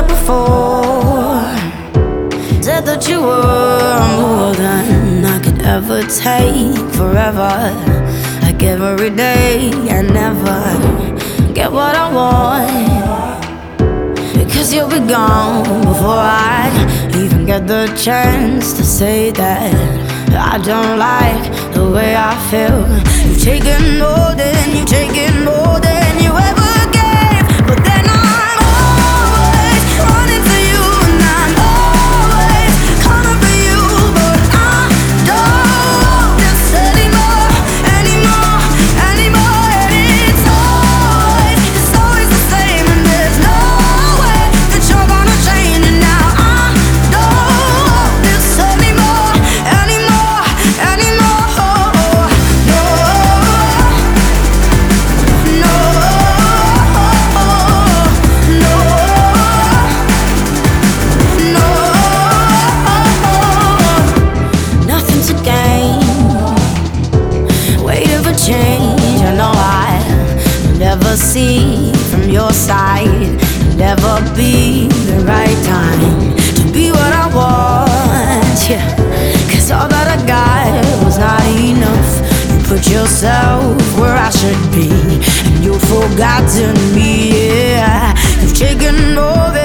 right before. Said that you were more than I could ever take. Forever, like every day, I never get what I want, because you'll be gone before I even get the chance to say that I don't like the way I feel. You've taken more than you ever gave, but then I'm always running to you, and I'm always coming for you, but I don't want this anymore. And it's always the same, and there's no way that you're gonna change it now. I don't want this anymore. Nothing to gain, waiting for change. I know I'll never see from your side, never be the right time to be what I want, yeah. Cause all that I got was not enough. You put yourself where I should be, and you've forgotten me, yeah. You've taken more than